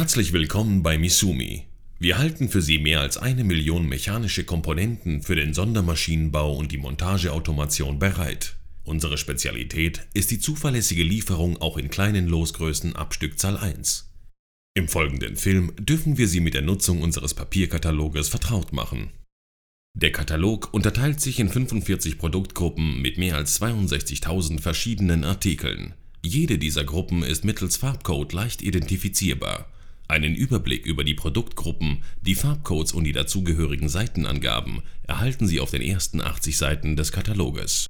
Herzlich willkommen bei Misumi. Wir halten für Sie mehr als 1 Million mechanische Komponenten für den Sondermaschinenbau und die Montageautomation bereit. Unsere Spezialität ist die zuverlässige Lieferung auch in kleinen Losgrößen ab Stückzahl 1. Im folgenden Film dürfen wir Sie mit der Nutzung unseres Papierkataloges vertraut machen. Der Katalog unterteilt sich in 45 Produktgruppen mit mehr als 62.000 verschiedenen Artikeln. Jede dieser Gruppen ist mittels Farbcode leicht identifizierbar. Einen Überblick über die Produktgruppen, die Farbcodes und die dazugehörigen Seitenangaben erhalten Sie auf den ersten 80 Seiten des Kataloges.